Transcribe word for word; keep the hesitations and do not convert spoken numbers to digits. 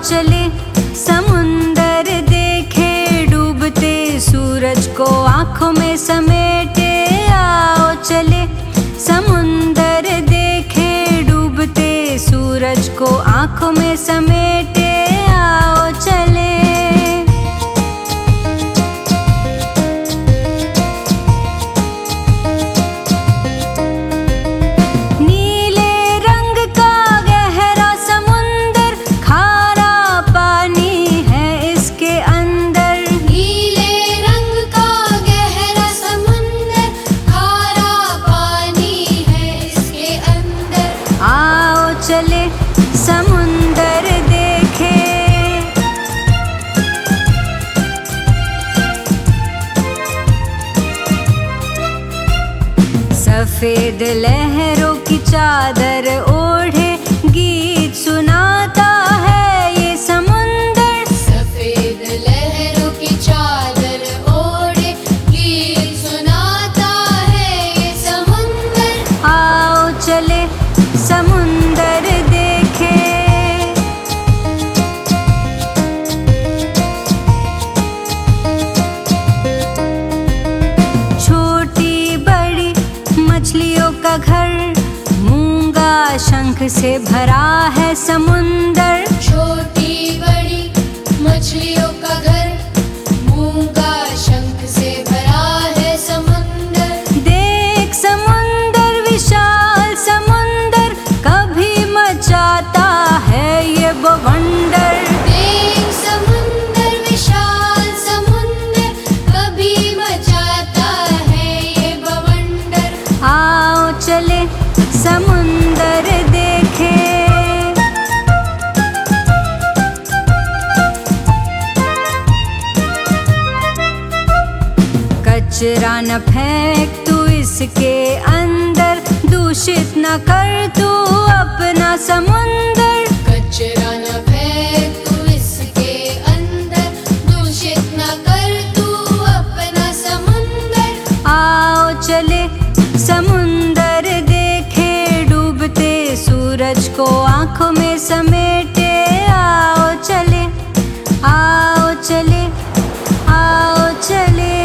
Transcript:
चले समुंदर देखे डूबते सूरज को आँखों में समेटे। आओ चले समुंदर देखे डूबते सूरज को आँखों में समेटे। आओ चले चले समुंदर देखे। सफेद लहरों की चादर ओढ़े गीत सुनाता है ये समुंदर। सफेद लहरों की चादर ओढ़े गीत सुनाता है ये समुंदर। आओ चले समुंदर देखे। छोटी बड़ी मछलियों का घर मूंगा शंख से भरा है समुंदर। छोटी बड़ी मछलियों का घर मूंगा शंख से भरा है समुंदर। देख समुंदर विशाल समुंदर कभी मचाता है ये बवंडर। देख समुंदर विशाल समुंदर कभी मचाता है ये बवंडर। आओ चले समुंदर देखे। कचरा न फेंक तू इसके अंदर, दूषित न कर तू अपना समुंदर। कचरा न फेंक तू इसके अंदर, दूषित न कर तू अपना समुंदर। आओ चले समुंदर देखे डूबते सूरज को आँखों में समेटे। आओ चले आओ चले आओ चले।